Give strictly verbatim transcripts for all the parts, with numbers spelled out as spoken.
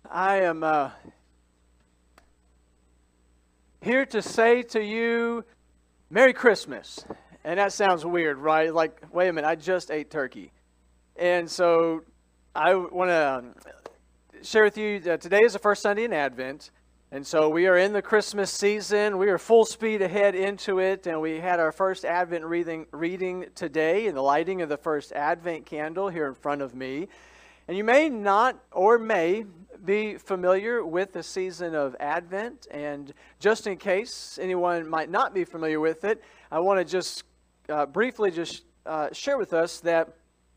I am uh, here to say to you, Merry Christmas. And that sounds weird, right? Like, wait a minute, I just ate turkey. And so I want to share with you that today is the first Sunday in Advent. And so we are in the Christmas season. We are full speed ahead into it. And we had our first Advent reading, reading today and the lighting of the first Advent candle here in front of me. And you may not or may be familiar with the season of Advent. And just in case anyone might not be familiar with it, I want to just uh, briefly just uh, share with us that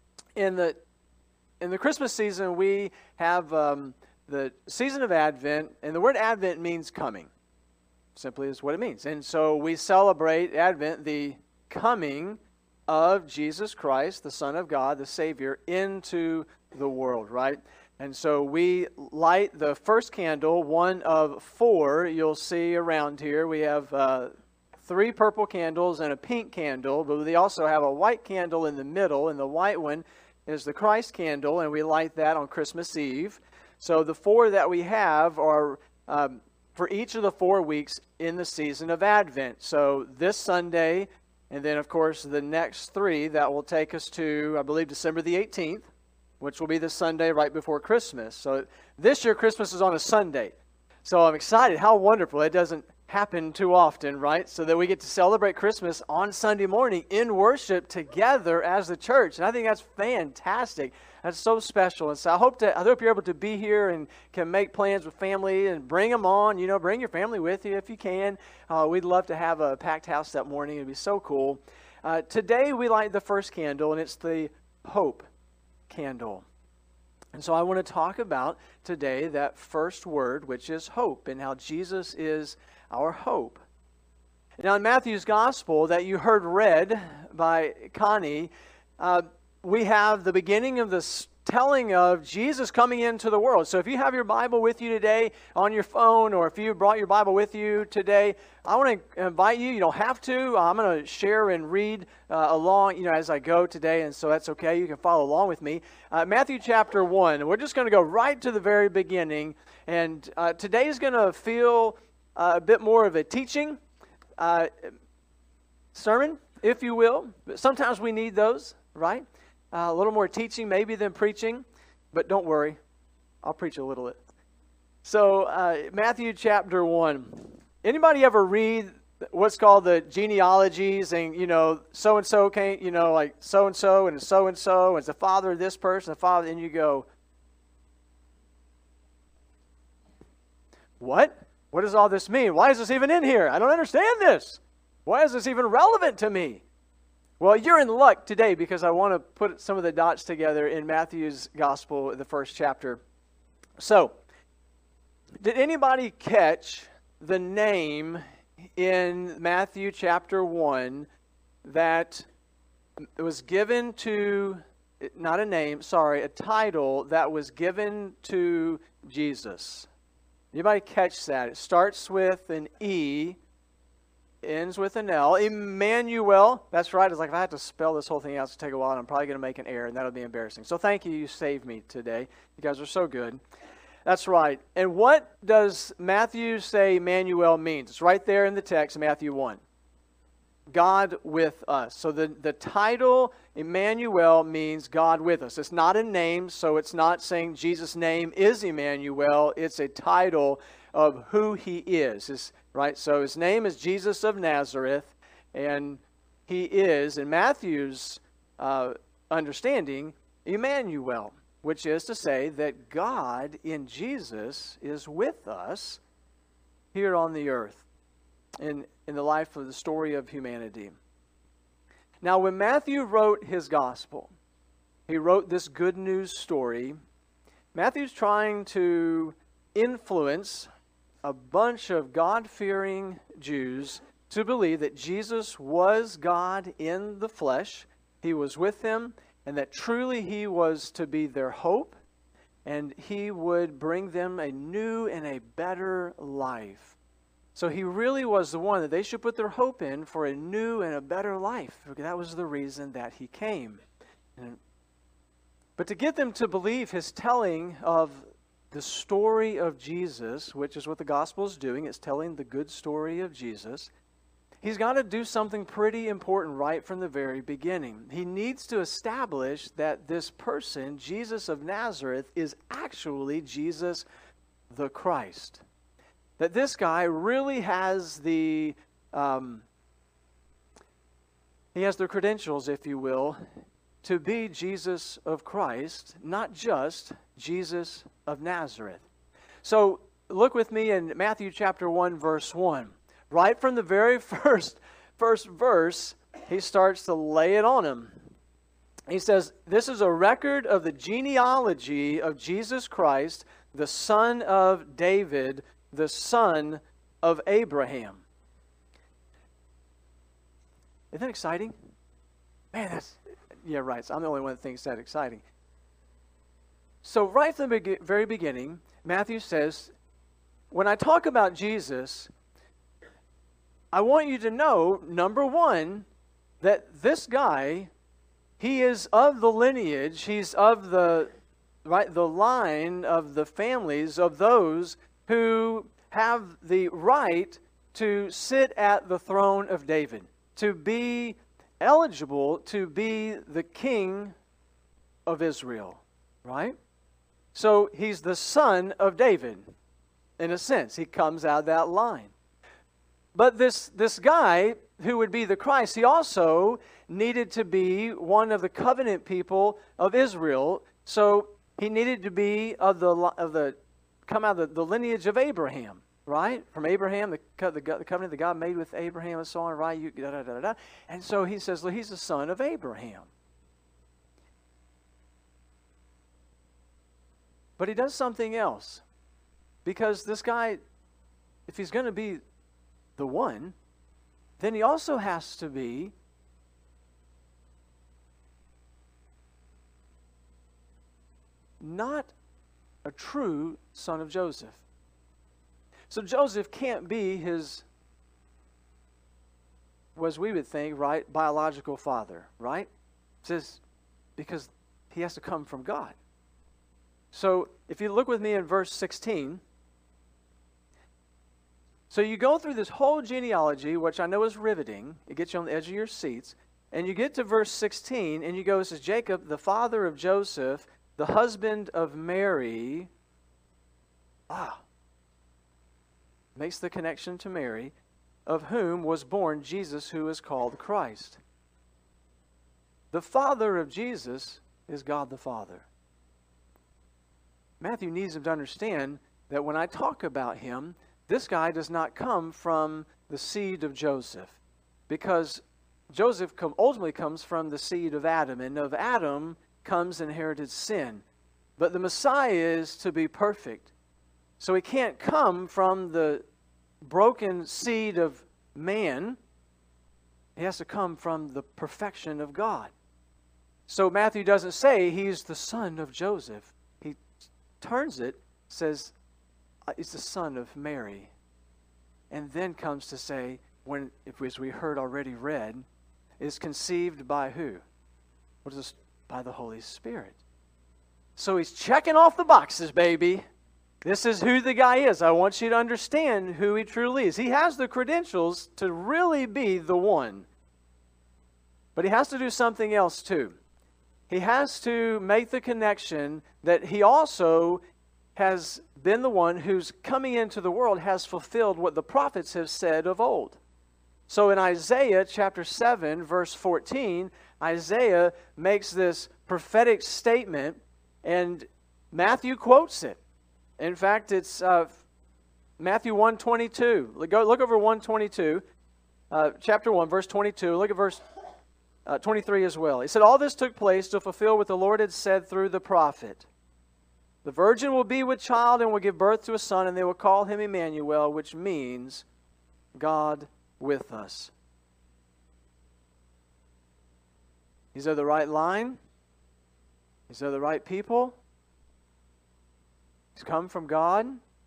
in the in the Christmas season we have um, the season of Advent, and the word Advent means coming. Simply is what it means. And so we celebrate Advent, the coming of Jesus Christ, the Son of God, the Savior, into the world, right? And so we light the first candle, one of four you'll see around here. We have uh, three purple candles and a pink candle, but we also have a white candle in the middle, and the white one is the Christ candle, and we light that on Christmas Eve. So the four that we have are um, for each of the four weeks in the season of Advent. So this Sunday, and then of course the next three, that will take us to, I believe, December the eighteenth, which will be the Sunday right before Christmas. So this year Christmas is on a Sunday. So I'm excited. How wonderful. It doesn't happen too often, right? So that we get to celebrate Christmas on Sunday morning in worship together as the church. And I think that's fantastic. That's so special. And so I hope to, I hope you're able to be here and can make plans with family and bring them on. You know, bring your family with you if you can. Uh, we'd love to have a packed house that morning. It'd be so cool. Uh, today we light the first candle, and it's the hope candle. And so I want to talk about today that first word, which is hope, and how Jesus is our hope. Now in Matthew's gospel that you heard read by Connie, uh, we have the beginning of this telling of Jesus coming into the world. So if you have your Bible with you today on your phone, or if you brought your Bible with you today, I want to invite you. You don't have to. I'm going to share and read uh, along, you know, as I go today, and so that's okay. You can follow along with me. Uh, Matthew chapter one. We're just going to go right to the very beginning, and uh, today is going to feel uh, a bit more of a teaching uh, sermon, if you will. But sometimes we need those, right? Uh, a little more teaching maybe than preaching, but don't worry, I'll preach a little bit. So uh, Matthew chapter one. Anybody ever read what's called the genealogies, and you know, so and so came, you know, like so and so and so and so, and it's the father of this person, the father, and you go, what? What does all this mean? Why is this even in here? I don't understand this. Why is this even relevant to me? Well, you're in luck today, because I want to put some of the dots together in Matthew's gospel, the first chapter. So, did anybody catch the name in Matthew chapter one that was given to, not a name, sorry, a title that was given to Jesus? Anybody catch that? It starts with an E, ends with an L. Emmanuel. That's right. It's like if I had to spell this whole thing out, it's going to take a while, and I'm probably going to make an error, and that'll be embarrassing. So thank you. You saved me today. You guys are so good. That's right. And what does Matthew say Emmanuel means? It's right there in the text, Matthew one. God with us. So the, the title Emmanuel means God with us. It's not a name, so it's not saying Jesus' name is Emmanuel. It's a title of who he is. It's, right? So his name is Jesus of Nazareth, and he is, in Matthew's uh, understanding, Emmanuel, which is to say that God in Jesus is with us here on the earth in, in the life of the story of humanity. Now, when Matthew wrote his gospel, he wrote this good news story. Matthew's trying to influence a bunch of God-fearing Jews to believe that Jesus was God in the flesh. He was with them, and that truly he was to be their hope, and he would bring them a new and a better life. So he really was the one that they should put their hope in for a new and a better life. That was the reason that he came. And, but to get them to believe his telling of the story of Jesus, which is what the gospel is doing, it's telling the good story of Jesus, he's got to do something pretty important right from the very beginning. He needs to establish that this person, Jesus of Nazareth, is actually Jesus the Christ. That this guy really has the, um, he has the credentials, if you will, to be Jesus of Christ, not just Jesus of Nazareth. So look with me in Matthew chapter one, verse one. Right from the very first, first verse, he starts to lay it on him. He says, this is a record of the genealogy of Jesus Christ, the son of David, the son of Abraham. Isn't that exciting? Man, that's, yeah, right. So I'm the only one that thinks that exciting. So right from the be- very beginning, Matthew says, when I talk about Jesus, I want you to know, number one, that this guy, he is of the lineage, he's of the, right, the line of the families of those who have the right to sit at the throne of David, to be eligible to be the king of Israel, right? So he's the son of David, in a sense. He comes out of that line. But this, this guy who would be the Christ, he also needed to be one of the covenant people of Israel. So he needed to be of the of the come out of the, the lineage of Abraham, right? From Abraham, the, the, the covenant that God made with Abraham and so on, right? You, da, da, da, da. And so he says, well, he's the son of Abraham. But he does something else. Because this guy, if he's going to be the one, then he also has to be not a true son of Joseph. So Joseph can't be his, as we would think, right, biological father, right? It says, because he has to come from God. So if you look with me in verse sixteen, so you go through this whole genealogy, which I know is riveting. It gets you on the edge of your seats. And you get to verse sixteen, and you go, it says, Jacob, the father of Joseph, the husband of Mary, ah, makes the connection to Mary, of whom was born Jesus, who is called Christ. The father of Jesus is God the Father. Matthew needs him to understand that when I talk about him, this guy does not come from the seed of Joseph, because Joseph come, ultimately comes from the seed of Adam, and of Adam comes inherited sin. But the Messiah is to be perfect. So he can't come from the broken seed of man. He has to come from the perfection of God. So Matthew doesn't say he's the son of Joseph. He turns it, says he's the son of Mary. And then comes to say, when, if as we heard already read, is conceived by who? What is this? By the Holy Spirit. So he's checking off the boxes, baby. This is who the guy is. I want you to understand who he truly is. He has the credentials to really be the one. But he has to do something else too. He has to make the connection that he also has been the one who's coming into the world, has fulfilled what the prophets have said of old. So in Isaiah chapter seven, verse fourteen, Isaiah makes this prophetic statement, and Matthew quotes it. In fact, it's uh, Matthew one twenty-two. Look, look over one twenty-two, uh, chapter one, verse twenty-two. Look at verse uh, twenty-three as well. He said, all this took place to fulfill what the Lord had said through the prophet. The virgin will be with child and will give birth to a son, and they will call him Emmanuel, which means God with us. He's of the right line. He's of the right people. He's come from God.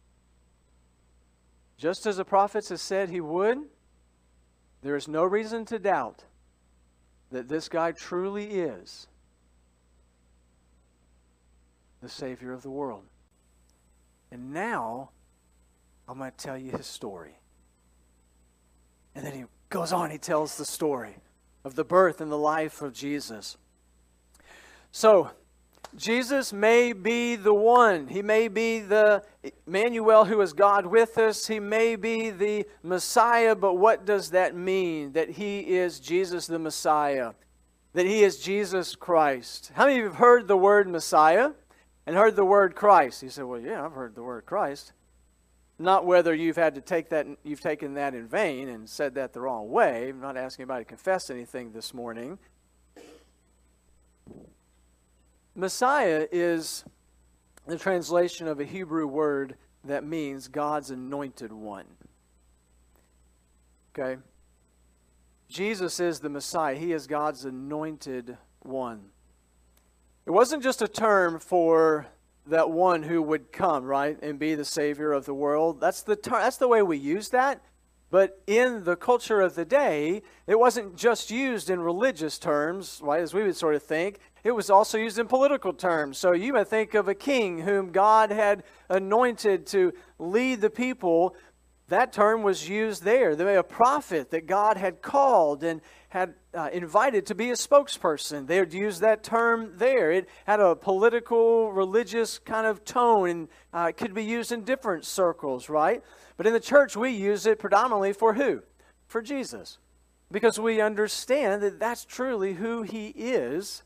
Just as the prophets have said he would, there is no reason to doubt that this guy truly is the Savior of the world. And now, I'm going to tell you his story. And then he goes on, he tells the story of the birth and the life of Jesus. So, Jesus may be the one. He may be the Emmanuel, who is God with us. He may be the Messiah, but what does that mean? That he is Jesus the Messiah. That he is Jesus Christ. How many of you have heard the word Messiah and heard the word Christ? You say, well, yeah, I've heard the word Christ. Not whether you've had to take that, you've taken that in vain and said that the wrong way. I'm not asking anybody to confess anything this morning. Messiah is the translation of a Hebrew word that means God's anointed one. Okay? Jesus is the Messiah. He is God's anointed one. It wasn't just a term for that one who would come, right, and be the Savior of the world. That's the ter- that's the way we use that. But in the culture of the day, it wasn't just used in religious terms, right, as we would sort of think. It was also used in political terms. So you might think of a king whom God had anointed to lead the people. That term was used there. There was a prophet that God had called and had uh, invited to be a spokesperson. They would use that term there. It had a political, religious kind of tone, and uh, it could be used in different circles, right? But in the church, we use it predominantly for who? For Jesus. Because we understand that that's truly who he is.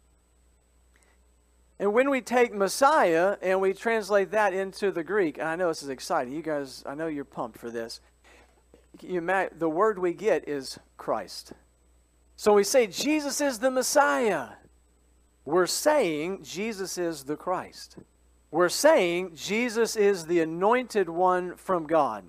And when we take Messiah and we translate that into the Greek, and I know this is exciting. You guys, I know you're pumped for this. You imagine, the word we get is Christ. So we say Jesus is the Messiah. We're saying Jesus is the Christ. We're saying Jesus is the anointed one from God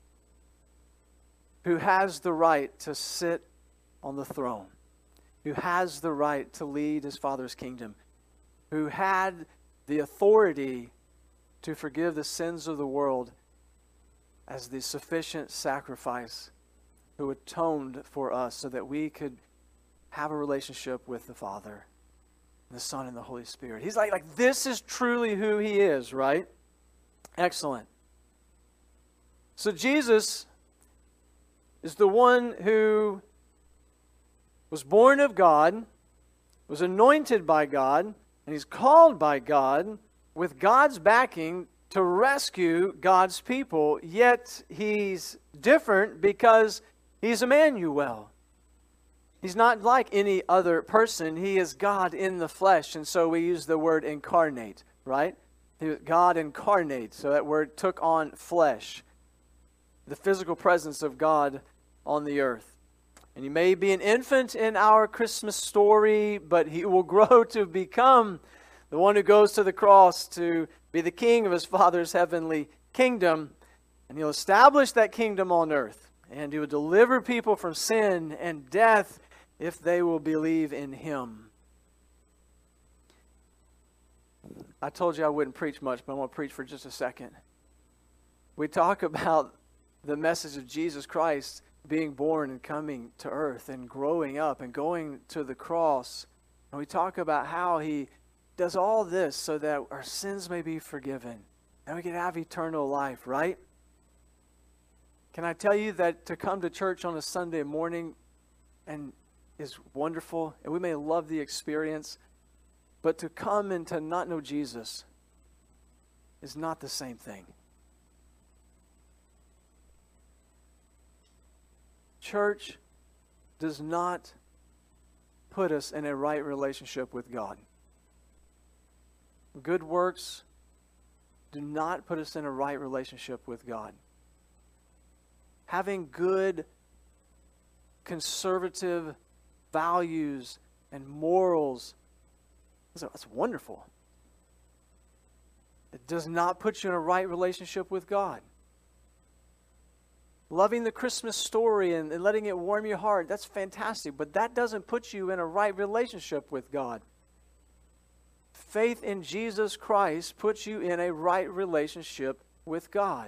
who has the right to sit on the throne, who has the right to lead his Father's kingdom, who had the authority to forgive the sins of the world as the sufficient sacrifice, who atoned for us so that we could have a relationship with the Father, the Son, and the Holy Spirit. He's like, like this is truly who he is, right? Excellent. So Jesus is the one who was born of God, was anointed by God, and he's called by God with God's backing to rescue God's people. Yet he's different because he's Emmanuel. He's not like any other person. He is God in the flesh. And so we use the word incarnate, right? God incarnate. So that word took on flesh. The physical presence of God on the earth. And he may be an infant in our Christmas story, but he will grow to become the one who goes to the cross to be the king of his Father's heavenly kingdom. And he'll establish that kingdom on earth. And he will deliver people from sin and death if they will believe in him. I told you I wouldn't preach much, but I'm going to preach for just a second. We talk about the message of Jesus Christ being born and coming to earth and growing up and going to the cross. And we talk about how he does all this so that our sins may be forgiven and we can have eternal life, right? Can I tell you that to come to church on a Sunday morning and is wonderful, and we may love the experience, but to come and to not know Jesus is not the same thing. Church does not put us in a right relationship with God. Good works do not put us in a right relationship with God. Having good, conservative values and morals, that's wonderful. It does not put you in a right relationship with God. Loving the Christmas story and, and letting it warm your heart, that's fantastic, but that doesn't put you in a right relationship with God. Faith in Jesus Christ puts you in a right relationship with God.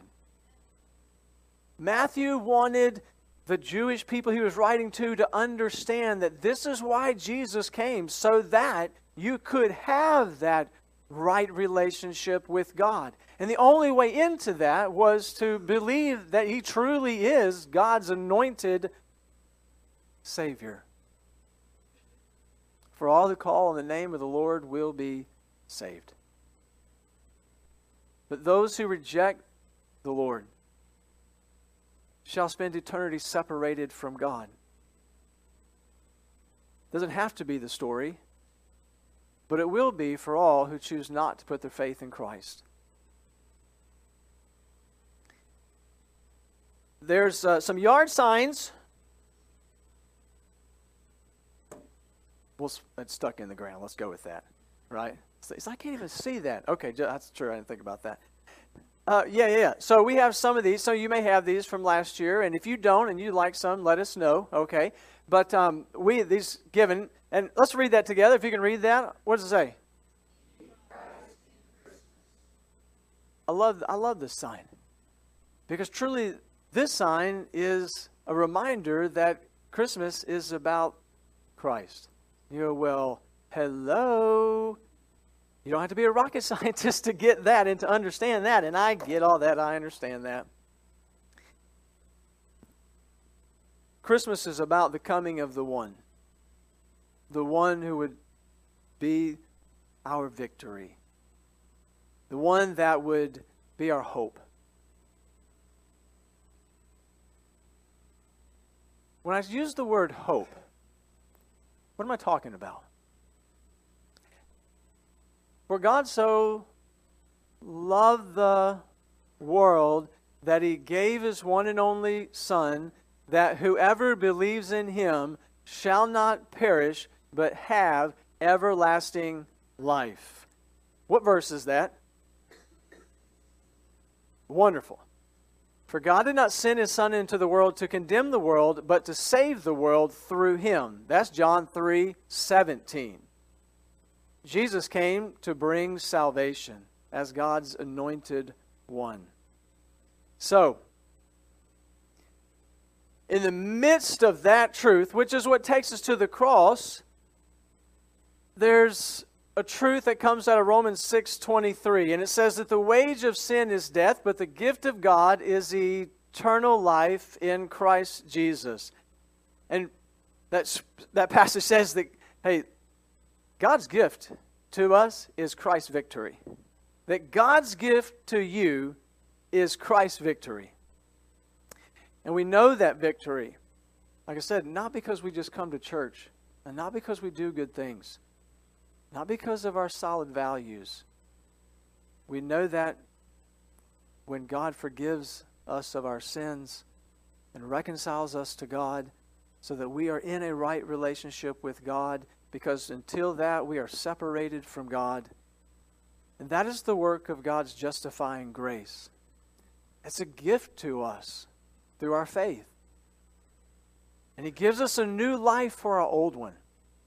Matthew wanted the Jewish people he was writing to to understand that this is why Jesus came, so that you could have that right relationship with God. And the only way into that was to believe that he truly is God's anointed Savior. For all who call on the name of the Lord will be saved. But those who reject the Lord shall spend eternity separated from God. Doesn't have to be the story, but it will be for all who choose not to put their faith in Christ. There's uh, some yard signs. Well, it's stuck in the ground. Let's go with that, right? So I can't even see that. Okay, that's true. I didn't think about that. Uh, yeah, yeah, yeah. So we have some of these. So you may have these from last year, and if you don't and you'd like some, let us know. Okay, but um, we these given, and let's read that together. If you can read that, what does it say? I love I love this sign because truly this sign is a reminder that Christmas is about Christ. You go, well, hello. You don't have to be a rocket scientist to get that and to understand that. And I get all that. I understand that. Christmas is about the coming of the one. The one who would be our victory. The one that would be our hope. When I use the word hope, what am I talking about? For God so loved the world that he gave his one and only Son, that whoever believes in him shall not perish, but have everlasting life. What verse is that? Wonderful. For God did not send his Son into the world to condemn the world, but to save the world through him. That's John three seventeen. Jesus came to bring salvation as God's anointed one. So, in the midst of that truth, which is what takes us to the cross, there's a truth that comes out of Romans six twenty-three, and it says that the wage of sin is death, but the gift of God is eternal life in Christ Jesus. And that's, that passage says that, hey, God's gift to us is Christ's victory. That God's gift to you is Christ's victory. And we know that victory, like I said, not because we just come to church, and not because we do good things, not because of our solid values. We know that when God forgives us of our sins and reconciles us to God so that we are in a right relationship with God, because until that we are separated from God. And that is the work of God's justifying grace. It's a gift to us through our faith. And he gives us a new life for our old one.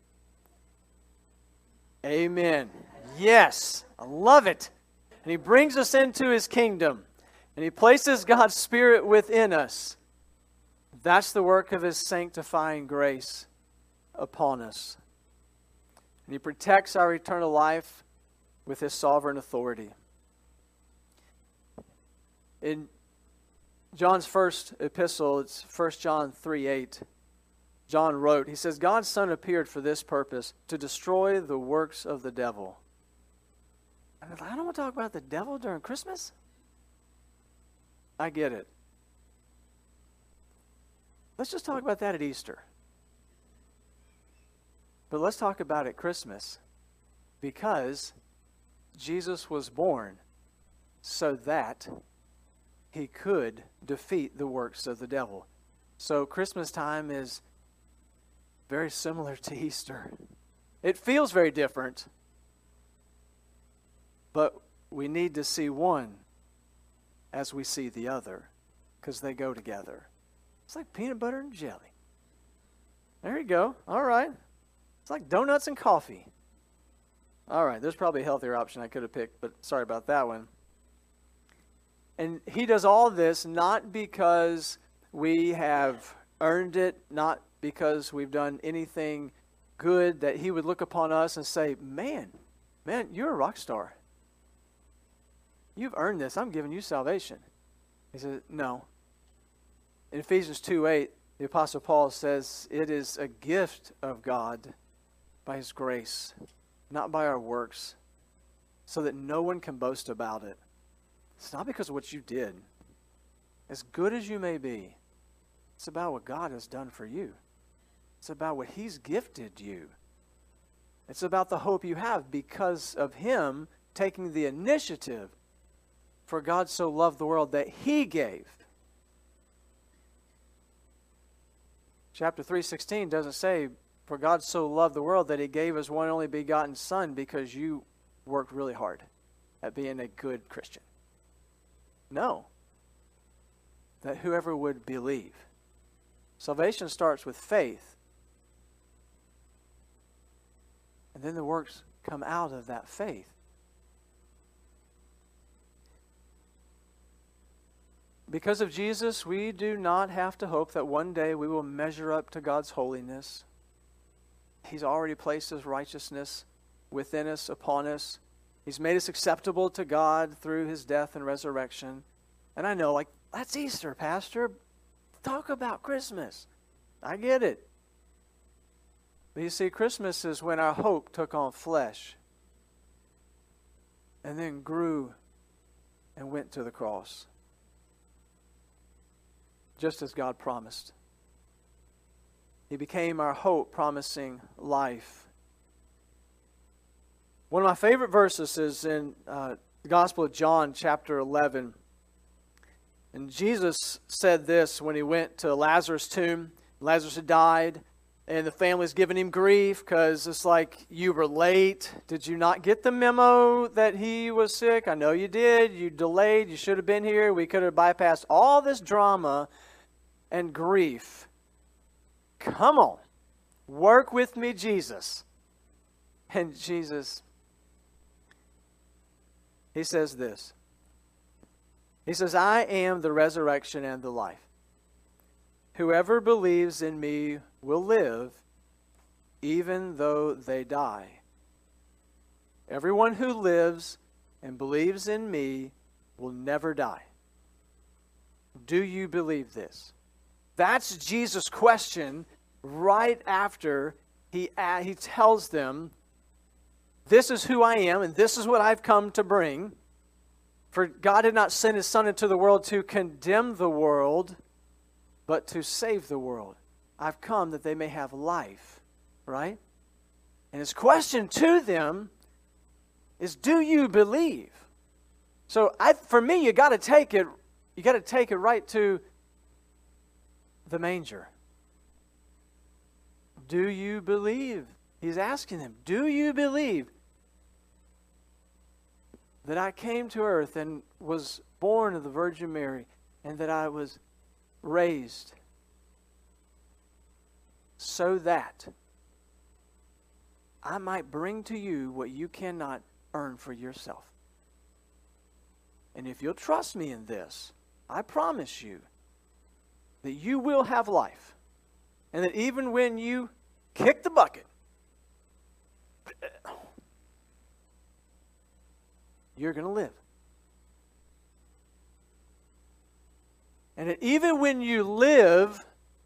Amen. Yes, I love it. And he brings us into his kingdom. And he places God's Spirit within us. That's the work of his sanctifying grace upon us. And he protects our eternal life with his sovereign authority. In John's first epistle, it's First John three eight. John wrote, he says, God's Son appeared for this purpose, to destroy the works of the devil. And I don't want to talk about the devil during Christmas. I get it. Let's just talk about that at Easter. But let's talk about it at Christmas, because Jesus was born so that he could defeat the works of the devil. So Christmas time is very similar to Easter. It feels very different, but we need to see one as we see the other, because they go together. It's like peanut butter and jelly. There you go. All right. It's like donuts and coffee. All right, there's probably a healthier option I could have picked, but sorry about that one. And he does all this not because we have earned it, not because we've done anything good, that he would look upon us and say, man, man, you're a rock star. You've earned this. I'm giving you salvation. He said, no. In Ephesians two eight, the Apostle Paul says, it is a gift of God by His grace, not by our works, so that no one can boast about it. It's not because of what you did. As good as you may be, it's about what God has done for you. It's about what He's gifted you. It's about the hope you have because of Him taking the initiative. For God so loved the world that He gave. Chapter three sixteen doesn't say, for God so loved the world that He gave His one only begotten Son because you worked really hard at being a good Christian. No. That whoever would believe. Salvation starts with faith. And then the works come out of that faith. Because of Jesus, we do not have to hope that one day we will measure up to God's holiness. He's already placed His righteousness within us, upon us. He's made us acceptable to God through His death and resurrection. And I know, like, that's Easter, Pastor. Talk about Christmas. I get it. But you see, Christmas is when our hope took on flesh and then grew and went to the cross. Just as God promised. He became our hope, promising life. One of my favorite verses is in uh, the Gospel of John, chapter eleven. And Jesus said this when He went to Lazarus' tomb. Lazarus had died, and the family's giving him grief because it's like, you were late. Did you not get the memo that he was sick? I know you did. You delayed. You should have been here. We could have bypassed all this drama and grief. Come on. Work with me, Jesus. And Jesus, He says this. He says, I am the resurrection and the life. Whoever believes in me will live, even though they die. Everyone who lives and believes in me will never die. Do you believe this? That's Jesus' question right after he, uh, he tells them, this is who I am and this is what I've come to bring. For God did not send His Son into the world to condemn the world, but to save the world. I've come that they may have life, right? And His question to them is, do you believe? So I, for me, you got to take it, you got to take it right to the manger. Do you believe? He's asking them, do you believe that I came to earth and was born of the Virgin Mary and that I was raised so that I might bring to you what you cannot earn for yourself? And if you'll trust me in this, I promise you that you will have life. And that even when you kick the bucket, you're going to live. And that even when you live,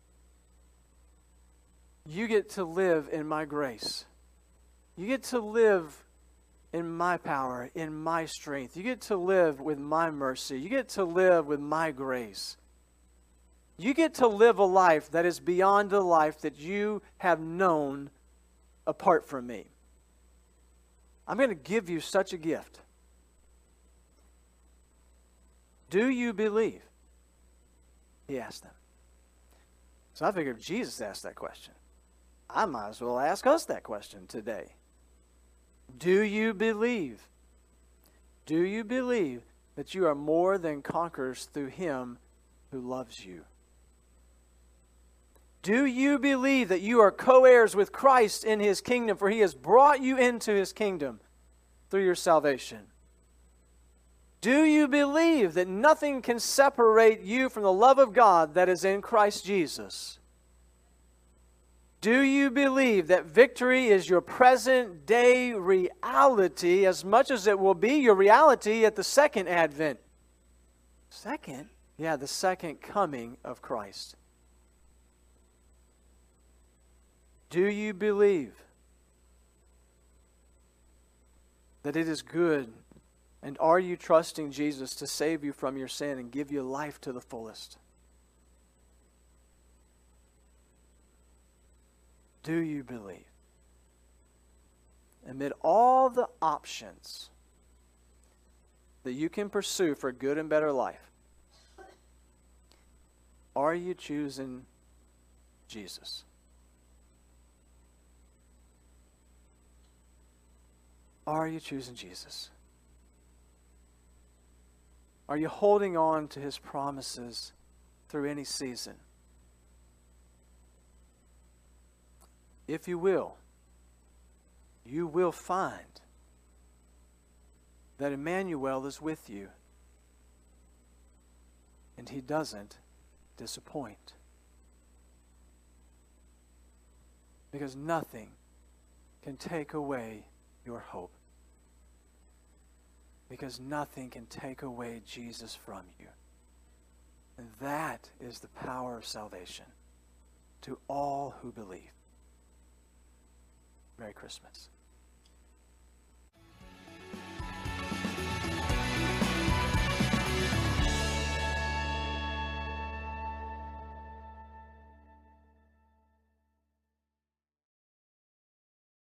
you get to live in my grace. You get to live in my power, in my strength. You get to live with my mercy. You get to live with my grace. You get to live a life that is beyond a life that you have known apart from me. I'm going to give you such a gift. Do you believe? He asked them. So I figured if Jesus asked that question, I might as well ask us that question today. Do you believe? Do you believe that you are more than conquerors through Him who loves you? Do you believe that you are co-heirs with Christ in His kingdom, for He has brought you into His kingdom through your salvation? Do you believe that nothing can separate you from the love of God that is in Christ Jesus? Do you believe that victory is your present day reality as much as it will be your reality at the second advent? Second? Yeah, the second coming of Christ. Do you believe that it is good? And are you trusting Jesus to save you from your sin and give you life to the fullest? Do you believe? Amid all the options that you can pursue for a good and better life, are you choosing Jesus? Are you choosing Jesus? Are you holding on to His promises through any season? If you will, you will find that Emmanuel is with you, and He doesn't disappoint. Because nothing can take away your hope. Because nothing can take away Jesus from you. And that is the power of salvation to all who believe. Merry Christmas.